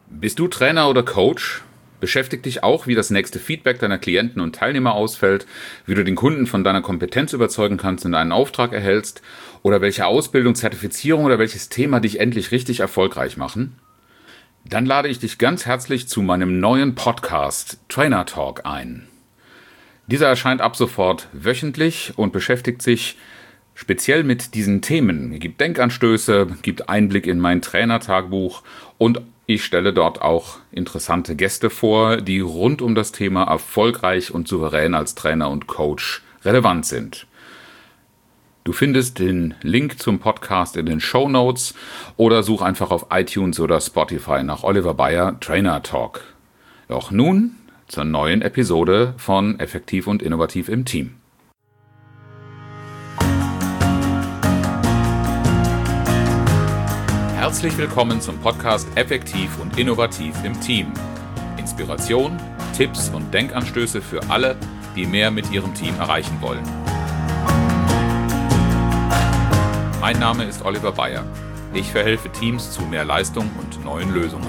Bist du Trainer oder Coach? Beschäftigt dich auch, wie das nächste Feedback deiner Klienten und Teilnehmer ausfällt, wie du den Kunden von deiner Kompetenz überzeugen kannst und einen Auftrag erhältst oder welche Ausbildung, Zertifizierung oder welches Thema dich endlich richtig erfolgreich machen? Dann lade ich dich ganz herzlich zu meinem neuen Podcast Trainer Talk ein. Dieser erscheint ab sofort wöchentlich und beschäftigt sich speziell mit diesen Themen. Er gibt Denkanstöße, gibt Einblick in mein Trainertagebuch und ich stelle dort auch interessante Gäste vor, die rund um das Thema erfolgreich und souverän als Trainer und Coach relevant sind. Du findest den Link zum Podcast in den Shownotes oder such einfach auf iTunes oder Spotify nach Oliver Bayer Trainer Talk. Doch nun zur neuen Episode von Effektiv und Innovativ im Team. Herzlich willkommen zum Podcast Effektiv und Innovativ im Team. Inspiration, Tipps und Denkanstöße für alle, die mehr mit ihrem Team erreichen wollen. Mein Name ist Oliver Bayer. Ich verhelfe Teams zu mehr Leistung und neuen Lösungen.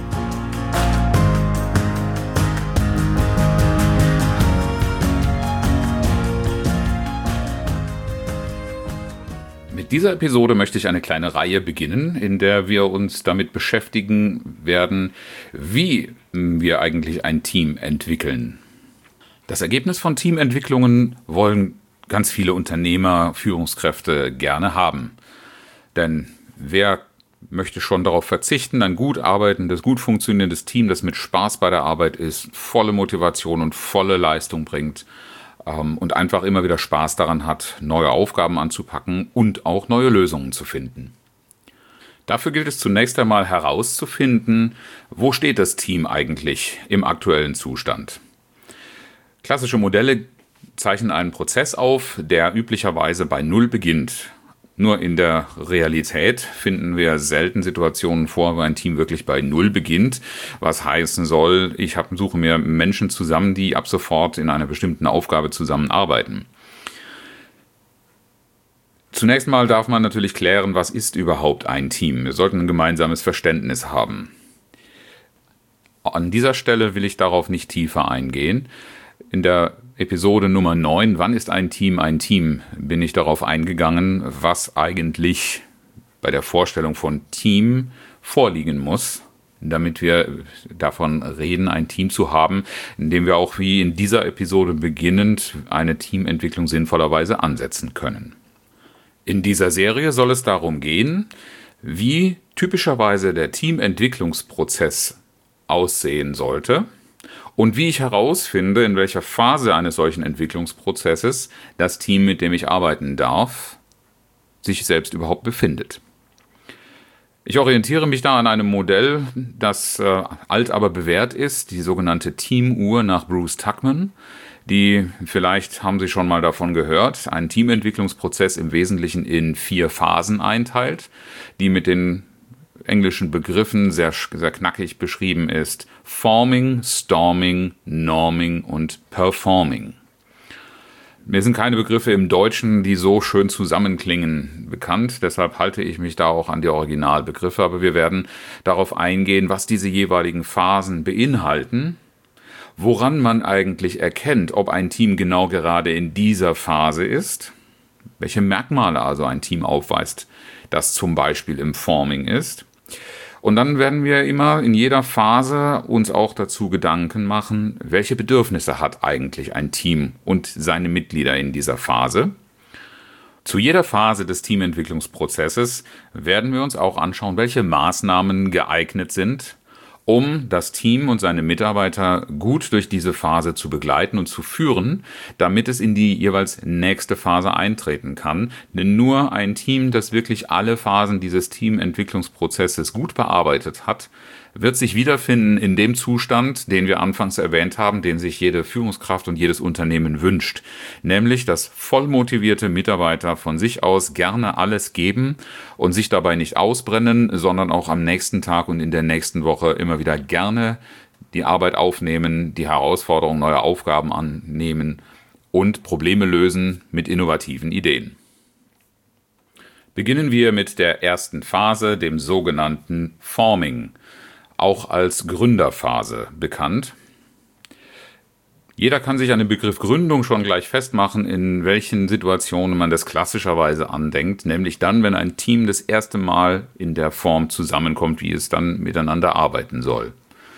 Mit dieser Episode möchte ich eine kleine Reihe beginnen, in der wir uns damit beschäftigen werden, wie wir eigentlich ein Team entwickeln. Das Ergebnis von Teamentwicklungen wollen ganz viele Unternehmer, Führungskräfte gerne haben. Denn wer möchte schon darauf verzichten, ein gut arbeitendes, gut funktionierendes Team, das mit Spaß bei der Arbeit ist, volle Motivation und volle Leistung bringt, und einfach immer wieder Spaß daran hat, neue Aufgaben anzupacken und auch neue Lösungen zu finden. Dafür gilt es zunächst einmal herauszufinden, wo steht das Team eigentlich im aktuellen Zustand. Klassische Modelle zeichnen einen Prozess auf, der üblicherweise bei Null beginnt. Nur in der Realität finden wir selten Situationen vor, wo ein Team wirklich bei Null beginnt, was heißen soll, ich suche mir Menschen zusammen, die ab sofort in einer bestimmten Aufgabe zusammenarbeiten. Zunächst mal darf man natürlich klären, was ist überhaupt ein Team? Wir sollten ein gemeinsames Verständnis haben. An dieser Stelle will ich darauf nicht tiefer eingehen. In der Episode Nummer 9, wann ist ein Team, bin ich darauf eingegangen, was eigentlich bei der Vorstellung von Team vorliegen muss, damit wir davon reden, ein Team zu haben, in dem wir auch wie in dieser Episode beginnend eine Teamentwicklung sinnvollerweise ansetzen können. In dieser Serie soll es darum gehen, wie typischerweise der Teamentwicklungsprozess aussehen sollte, und wie ich herausfinde, in welcher Phase eines solchen Entwicklungsprozesses das Team, mit dem ich arbeiten darf, sich selbst überhaupt befindet. Ich orientiere mich da an einem Modell, das alt aber bewährt ist, die sogenannte Teamuhr nach Bruce Tuckman. Vielleicht haben Sie schon mal davon gehört, einen Teamentwicklungsprozess im Wesentlichen in 4 Phasen einteilt, die mit den englischen Begriffen sehr knackig beschrieben ist: Forming, Storming, Norming und Performing. Mir sind keine Begriffe im Deutschen, die so schön zusammenklingen, bekannt. Deshalb halte ich mich da auch an die Originalbegriffe. Aber wir werden darauf eingehen, was diese jeweiligen Phasen beinhalten, woran man eigentlich erkennt, ob ein Team genau gerade in dieser Phase ist, welche Merkmale also ein Team aufweist, das zum Beispiel im Forming ist. Und dann werden wir immer in jeder Phase uns auch dazu Gedanken machen, welche Bedürfnisse hat eigentlich ein Team und seine Mitglieder in dieser Phase. Zu jeder Phase des Teamentwicklungsprozesses werden wir uns auch anschauen, welche Maßnahmen geeignet sind, um das Team und seine Mitarbeiter gut durch diese Phase zu begleiten und zu führen, damit es in die jeweils nächste Phase eintreten kann. Denn nur ein Team, das wirklich alle Phasen dieses Teamentwicklungsprozesses gut bearbeitet hat, wird sich wiederfinden in dem Zustand, den wir anfangs erwähnt haben, den sich jede Führungskraft und jedes Unternehmen wünscht. Nämlich, dass vollmotivierte Mitarbeiter von sich aus gerne alles geben und sich dabei nicht ausbrennen, sondern auch am nächsten Tag und in der nächsten Woche immer wieder gerne die Arbeit aufnehmen, die Herausforderungen, neue Aufgaben annehmen und Probleme lösen mit innovativen Ideen. Beginnen wir mit der ersten Phase, dem sogenannten Forming. auch als Gründerphase bekannt. Jeder kann sich an dem Begriff Gründung schon gleich festmachen, in welchen Situationen man das klassischerweise andenkt, nämlich dann, wenn ein Team das erste Mal in der Form zusammenkommt, wie es dann miteinander arbeiten soll.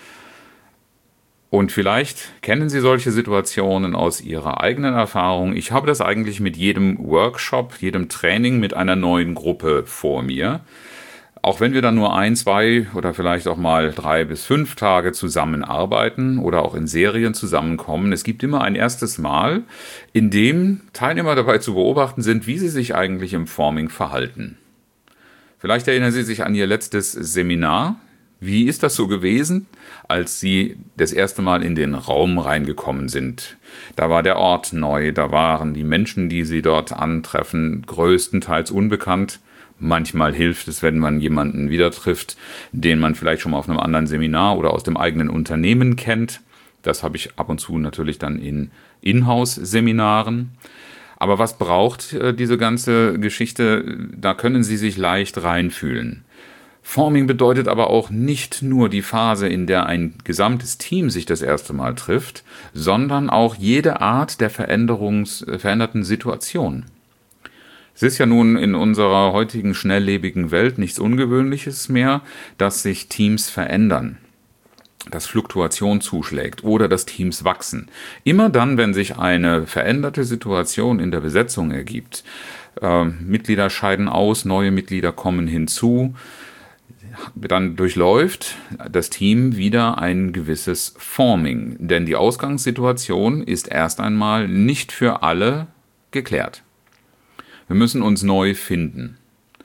Und vielleicht kennen Sie solche Situationen aus Ihrer eigenen Erfahrung. Ich habe das eigentlich mit jedem Workshop, jedem Training mit einer neuen Gruppe vor mir. Auch wenn wir dann nur 1, 2 oder vielleicht auch mal 3 bis 5 Tage zusammenarbeiten oder auch in Serien zusammenkommen, es gibt immer ein erstes Mal, in dem Teilnehmer dabei zu beobachten sind, wie sie sich eigentlich im Forming verhalten. Vielleicht erinnern Sie sich an Ihr letztes Seminar. Wie ist das so gewesen, als Sie das erste Mal in den Raum reingekommen sind? Da war der Ort neu, da waren die Menschen, die Sie dort antreffen, größtenteils unbekannt. Manchmal hilft es, wenn man jemanden wieder trifft, den man vielleicht schon mal auf einem anderen Seminar oder aus dem eigenen Unternehmen kennt. Das habe ich ab und zu natürlich dann in Inhouse-Seminaren. Aber was braucht diese ganze Geschichte? Da können Sie sich leicht reinfühlen. Forming bedeutet aber auch nicht nur die Phase, in der ein gesamtes Team sich das erste Mal trifft, sondern auch jede Art der veränderten Situation. Es ist ja nun in unserer heutigen schnelllebigen Welt nichts Ungewöhnliches mehr, dass sich Teams verändern, dass Fluktuation zuschlägt oder dass Teams wachsen. Immer dann, wenn sich eine veränderte Situation in der Besetzung ergibt, Mitglieder scheiden aus, neue Mitglieder kommen hinzu, dann durchläuft das Team wieder ein gewisses Forming, denn die Ausgangssituation ist erst einmal nicht für alle geklärt. Wir müssen uns neu finden.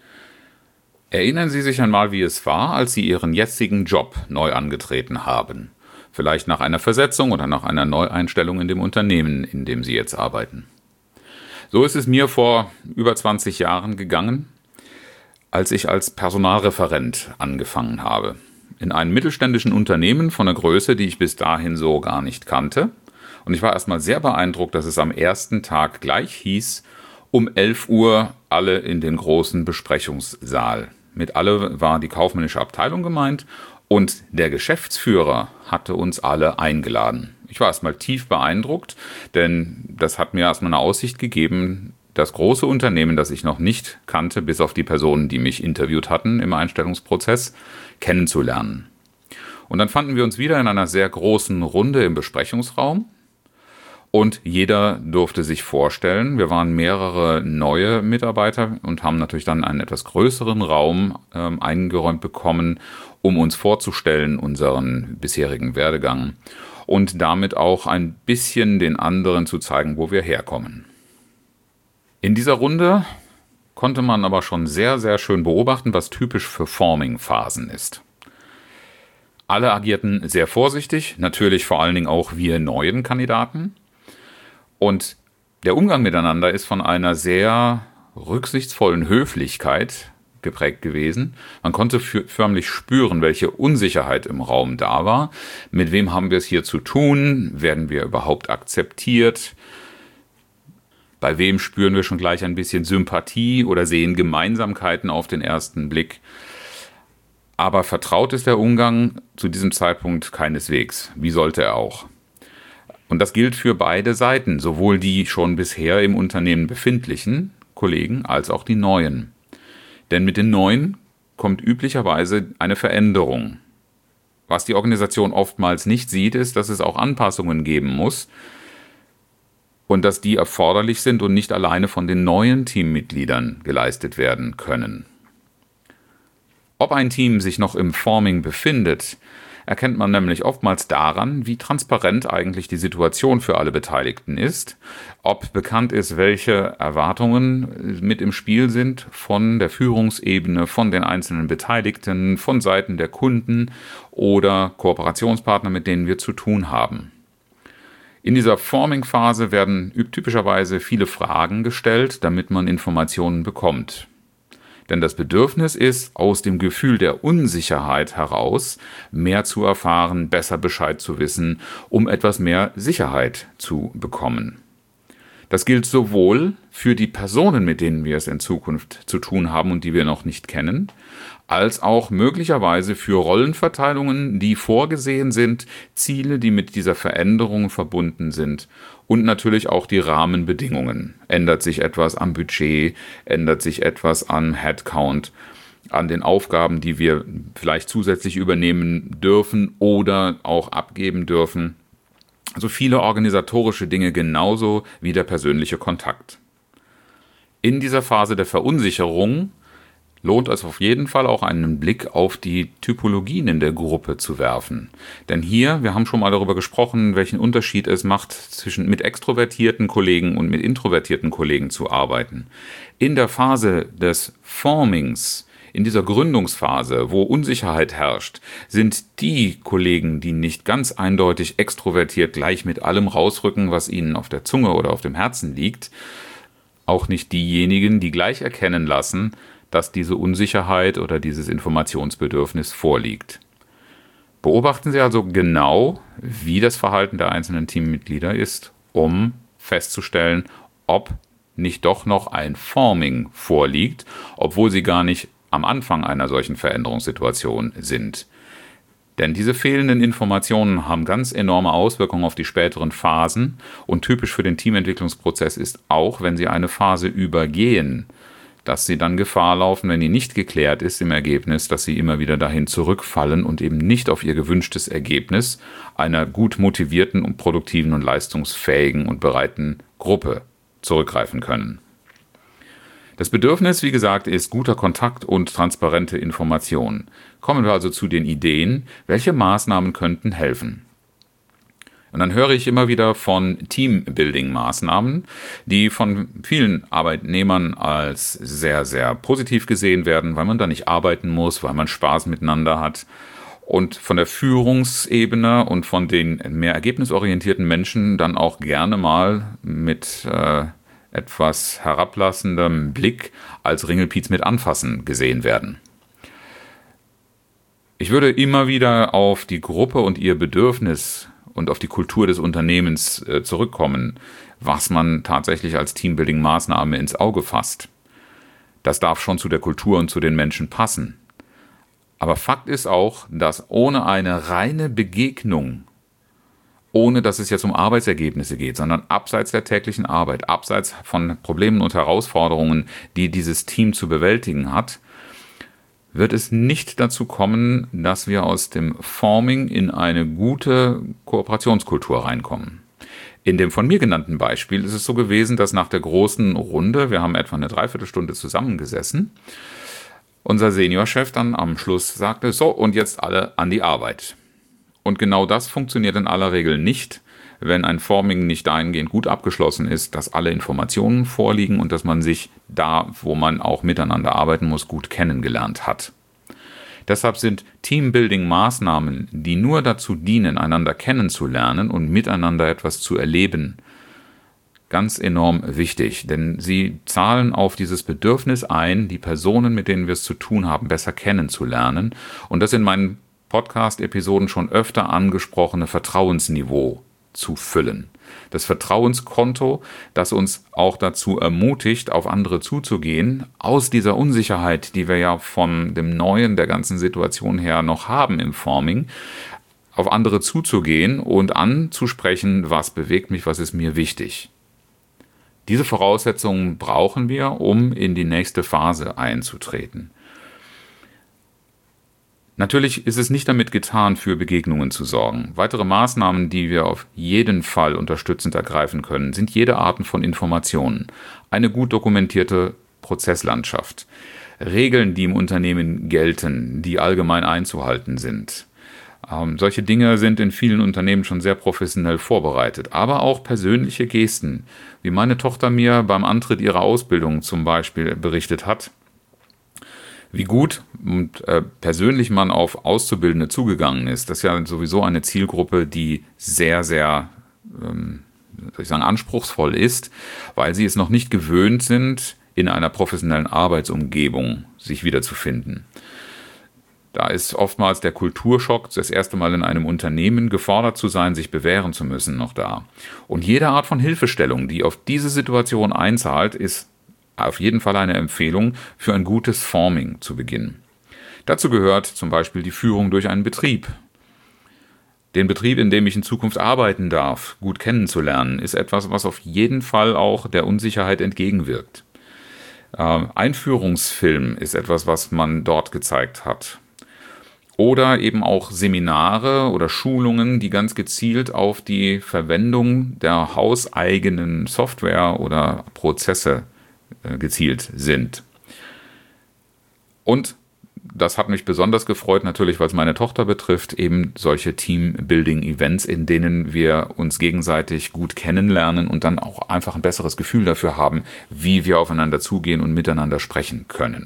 Erinnern Sie sich einmal, wie es war, als Sie Ihren jetzigen Job neu angetreten haben. Vielleicht nach einer Versetzung oder nach einer Neueinstellung in dem Unternehmen, in dem Sie jetzt arbeiten. So ist es mir vor über 20 Jahren gegangen, als ich als Personalreferent angefangen habe. In einem mittelständischen Unternehmen von einer Größe, die ich bis dahin so gar nicht kannte. Und ich war erstmal sehr beeindruckt, dass es am ersten Tag gleich hieß, um 11 Uhr alle in den großen Besprechungssaal. Mit alle war die kaufmännische Abteilung gemeint und der Geschäftsführer hatte uns alle eingeladen. Ich war erstmal tief beeindruckt, denn das hat mir erstmal eine Aussicht gegeben, das große Unternehmen, das ich noch nicht kannte, bis auf die Personen, die mich interviewt hatten im Einstellungsprozess, kennenzulernen. Und dann fanden wir uns wieder in einer sehr großen Runde im Besprechungsraum. Und jeder durfte sich vorstellen. Wir waren mehrere neue Mitarbeiter und haben natürlich dann einen etwas größeren Raum eingeräumt bekommen, um uns vorzustellen, unseren bisherigen Werdegang. Und damit auch ein bisschen den anderen zu zeigen, wo wir herkommen. In dieser Runde konnte man aber schon sehr, sehr schön beobachten, was typisch für Forming-Phasen ist. Alle agierten sehr vorsichtig, natürlich vor allen Dingen auch wir neuen Kandidaten. Und der Umgang miteinander ist von einer sehr rücksichtsvollen Höflichkeit geprägt gewesen. Man konnte förmlich spüren, welche Unsicherheit im Raum da war. Mit wem haben wir es hier zu tun? Werden wir überhaupt akzeptiert? Bei wem spüren wir schon gleich ein bisschen Sympathie oder sehen Gemeinsamkeiten auf den ersten Blick? Aber vertraut ist der Umgang zu diesem Zeitpunkt keineswegs. Wie sollte er auch? Und das gilt für beide Seiten, sowohl die schon bisher im Unternehmen befindlichen Kollegen als auch die neuen. Denn mit den neuen kommt üblicherweise eine Veränderung. Was die Organisation oftmals nicht sieht, ist, dass es auch Anpassungen geben muss und dass die erforderlich sind und nicht alleine von den neuen Teammitgliedern geleistet werden können. Ob ein Team sich noch im Forming befindet, erkennt man nämlich oftmals daran, wie transparent eigentlich die Situation für alle Beteiligten ist, ob bekannt ist, welche Erwartungen mit im Spiel sind von der Führungsebene, von den einzelnen Beteiligten, von Seiten der Kunden oder Kooperationspartner, mit denen wir zu tun haben. In dieser Forming-Phase werden typischerweise viele Fragen gestellt, damit man Informationen bekommt. Denn das Bedürfnis ist, aus dem Gefühl der Unsicherheit heraus mehr zu erfahren, besser Bescheid zu wissen, um etwas mehr Sicherheit zu bekommen. Das gilt sowohl für die Personen, mit denen wir es in Zukunft zu tun haben und die wir noch nicht kennen, als auch möglicherweise für Rollenverteilungen, die vorgesehen sind, Ziele, die mit dieser Veränderung verbunden sind und natürlich auch die Rahmenbedingungen. Ändert sich etwas am Budget, ändert sich etwas am Headcount, an den Aufgaben, die wir vielleicht zusätzlich übernehmen dürfen oder auch abgeben dürfen. Also viele organisatorische Dinge genauso wie der persönliche Kontakt. In dieser Phase der Verunsicherung lohnt es auf jeden Fall auch einen Blick auf die Typologien in der Gruppe zu werfen. Denn hier, wir haben schon mal darüber gesprochen, welchen Unterschied es macht, zwischen mit extrovertierten Kollegen und mit introvertierten Kollegen zu arbeiten. In der Phase des Formings, in dieser Gründungsphase, wo Unsicherheit herrscht, sind die Kollegen, die nicht ganz eindeutig extrovertiert gleich mit allem rausrücken, was ihnen auf der Zunge oder auf dem Herzen liegt, auch nicht diejenigen, die gleich erkennen lassen, dass diese Unsicherheit oder dieses Informationsbedürfnis vorliegt. Beobachten Sie also genau, wie das Verhalten der einzelnen Teammitglieder ist, um festzustellen, ob nicht doch noch ein Forming vorliegt, obwohl Sie gar nicht am Anfang einer solchen Veränderungssituation sind. Denn diese fehlenden Informationen haben ganz enorme Auswirkungen auf die späteren Phasen und typisch für den Teamentwicklungsprozess ist auch, wenn Sie eine Phase übergehen, dass Sie dann Gefahr laufen, wenn die nicht geklärt ist im Ergebnis, dass Sie immer wieder dahin zurückfallen und eben nicht auf Ihr gewünschtes Ergebnis einer gut motivierten und produktiven und leistungsfähigen und bereiten Gruppe zurückgreifen können. Das Bedürfnis, wie gesagt, ist guter Kontakt und transparente Information. Kommen wir also zu den Ideen, welche Maßnahmen könnten helfen. Und dann höre ich immer wieder von Teambuilding-Maßnahmen, die von vielen Arbeitnehmern als sehr, sehr positiv gesehen werden, weil man da nicht arbeiten muss, weil man Spaß miteinander hat. Und von der Führungsebene und von den mehr ergebnisorientierten Menschen dann auch gerne mal mit etwas herablassendem Blick als Ringelpiez mit anfassen gesehen werden. Ich würde immer wieder auf die Gruppe und ihr Bedürfnis und auf die Kultur des Unternehmens zurückkommen, was man tatsächlich als Teambuilding-Maßnahme ins Auge fasst. Das darf schon zu der Kultur und zu den Menschen passen. Aber Fakt ist auch, dass ohne eine reine Begegnung, ohne dass es jetzt um Arbeitsergebnisse geht, sondern abseits der täglichen Arbeit, abseits von Problemen und Herausforderungen, die dieses Team zu bewältigen hat, wird es nicht dazu kommen, dass wir aus dem Forming in eine gute Kooperationskultur reinkommen. In dem von mir genannten Beispiel ist es so gewesen, dass nach der großen Runde, wir haben etwa eine Dreiviertelstunde zusammengesessen, unser Seniorchef dann am Schluss sagte, so und jetzt alle an die Arbeit. Und genau das funktioniert in aller Regel nicht, wenn ein Forming nicht dahingehend gut abgeschlossen ist, dass alle Informationen vorliegen und dass man sich da, wo man auch miteinander arbeiten muss, gut kennengelernt hat. Deshalb sind Teambuilding-Maßnahmen, die nur dazu dienen, einander kennenzulernen und miteinander etwas zu erleben, ganz enorm wichtig, denn sie zahlen auf dieses Bedürfnis ein, die Personen, mit denen wir es zu tun haben, besser kennenzulernen und das in meinen Podcast-Episoden schon öfter angesprochene Vertrauensniveau zu füllen. Das Vertrauenskonto, das uns auch dazu ermutigt, auf andere zuzugehen, aus dieser Unsicherheit, die wir ja von dem Neuen der ganzen Situation her noch haben im Forming, auf andere zuzugehen und anzusprechen, was bewegt mich, was ist mir wichtig. Diese Voraussetzungen brauchen wir, um in die nächste Phase einzutreten. Natürlich ist es nicht damit getan, für Begegnungen zu sorgen. Weitere Maßnahmen, die wir auf jeden Fall unterstützend ergreifen können, sind jede Art von Informationen, eine gut dokumentierte Prozesslandschaft, Regeln, die im Unternehmen gelten, die allgemein einzuhalten sind. Solche Dinge sind in vielen Unternehmen schon sehr professionell vorbereitet, aber auch persönliche Gesten, wie meine Tochter mir beim Antritt ihrer Ausbildung zum Beispiel berichtet hat, wie gut und persönlich man auf Auszubildende zugegangen ist. Das ist ja sowieso eine Zielgruppe, die sehr, sehr, anspruchsvoll ist, weil sie es noch nicht gewöhnt sind, in einer professionellen Arbeitsumgebung sich wiederzufinden. Da ist oftmals der Kulturschock, das erste Mal in einem Unternehmen gefordert zu sein, sich bewähren zu müssen, noch da. Und jede Art von Hilfestellung, die auf diese Situation einzahlt, ist auf jeden Fall eine Empfehlung für ein gutes Forming zu Beginn. Dazu gehört zum Beispiel die Führung durch einen Betrieb. Den Betrieb, in dem ich in Zukunft arbeiten darf, gut kennenzulernen, ist etwas, was auf jeden Fall auch der Unsicherheit entgegenwirkt. Einführungsfilm ist etwas, was man dort gezeigt hat. Oder eben auch Seminare oder Schulungen, die ganz gezielt auf die Verwendung der hauseigenen Software oder Prozesse gezielt sind. Und das hat mich besonders gefreut, natürlich, weil es meine Tochter betrifft, eben solche Team-Building-Events, in denen wir uns gegenseitig gut kennenlernen und dann auch einfach ein besseres Gefühl dafür haben, wie wir aufeinander zugehen und miteinander sprechen können.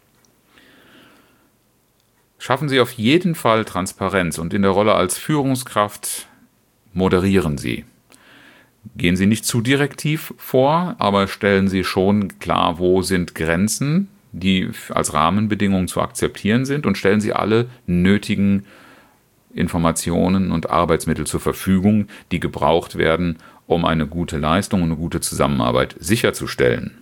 Schaffen Sie auf jeden Fall Transparenz und in der Rolle als Führungskraft moderieren Sie. Gehen Sie nicht zu direktiv vor, aber stellen Sie schon klar, wo sind Grenzen, die als Rahmenbedingungen zu akzeptieren sind, und stellen Sie alle nötigen Informationen und Arbeitsmittel zur Verfügung, die gebraucht werden, um eine gute Leistung und eine gute Zusammenarbeit sicherzustellen.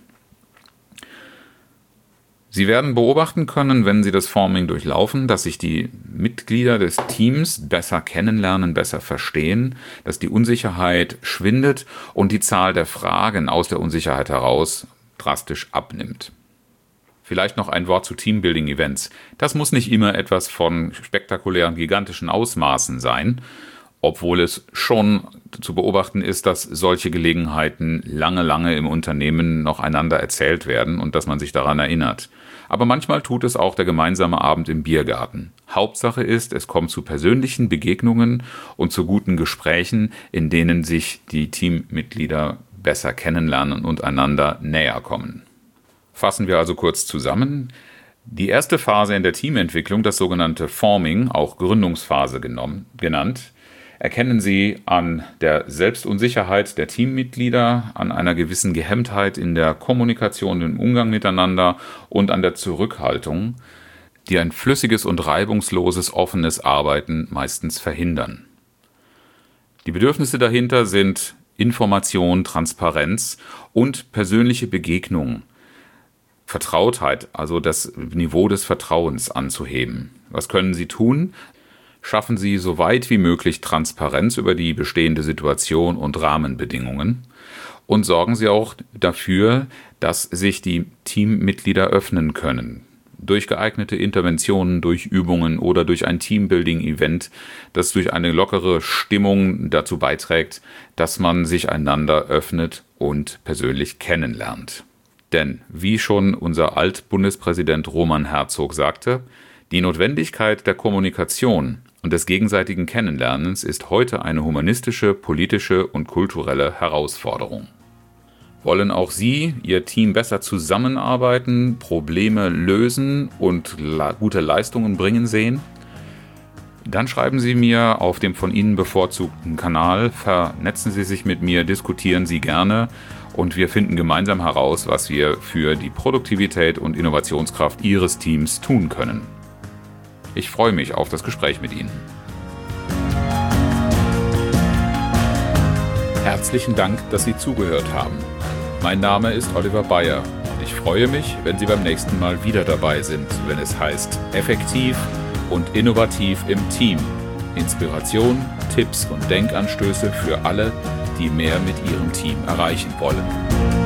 Sie werden beobachten können, wenn Sie das Forming durchlaufen, dass sich die Mitglieder des Teams besser kennenlernen, besser verstehen, dass die Unsicherheit schwindet und die Zahl der Fragen aus der Unsicherheit heraus drastisch abnimmt. Vielleicht noch ein Wort zu Teambuilding-Events. Das muss nicht immer etwas von spektakulären, gigantischen Ausmaßen sein, obwohl es schon zu beobachten ist, dass solche Gelegenheiten lange im Unternehmen noch einander erzählt werden und dass man sich daran erinnert. Aber manchmal tut es auch der gemeinsame Abend im Biergarten. Hauptsache ist, es kommt zu persönlichen Begegnungen und zu guten Gesprächen, in denen sich die Teammitglieder besser kennenlernen und einander näher kommen. Fassen wir also kurz zusammen. Die erste Phase in der Teamentwicklung, das sogenannte Forming, auch Gründungsphase genannt, erkennen Sie an der Selbstunsicherheit der Teammitglieder, an einer gewissen Gehemmtheit in der Kommunikation, im Umgang miteinander und an der Zurückhaltung, die ein flüssiges und reibungsloses, offenes Arbeiten meistens verhindern. Die Bedürfnisse dahinter sind Information, Transparenz und persönliche Begegnung, Vertrautheit, also das Niveau des Vertrauens anzuheben. Was können Sie tun? Schaffen Sie so weit wie möglich Transparenz über die bestehende Situation und Rahmenbedingungen und sorgen Sie auch dafür, dass sich die Teammitglieder öffnen können. Durch geeignete Interventionen, durch Übungen oder durch ein Teambuilding-Event, das durch eine lockere Stimmung dazu beiträgt, dass man sich einander öffnet und persönlich kennenlernt. Denn, wie schon unser Altbundespräsident Roman Herzog sagte, die Notwendigkeit der Kommunikation und des gegenseitigen Kennenlernens ist heute eine humanistische, politische und kulturelle Herausforderung. Wollen auch Sie, Ihr Team besser zusammenarbeiten, Probleme lösen und gute Leistungen bringen sehen? Dann schreiben Sie mir auf dem von Ihnen bevorzugten Kanal, vernetzen Sie sich mit mir, diskutieren Sie gerne und wir finden gemeinsam heraus, was wir für die Produktivität und Innovationskraft Ihres Teams tun können. Ich freue mich auf das Gespräch mit Ihnen. Herzlichen Dank, dass Sie zugehört haben. Mein Name ist Oliver Bayer und ich freue mich, wenn Sie beim nächsten Mal wieder dabei sind, wenn es heißt Effektiv und innovativ im Team. Inspiration, Tipps und Denkanstöße für alle, die mehr mit ihrem Team erreichen wollen.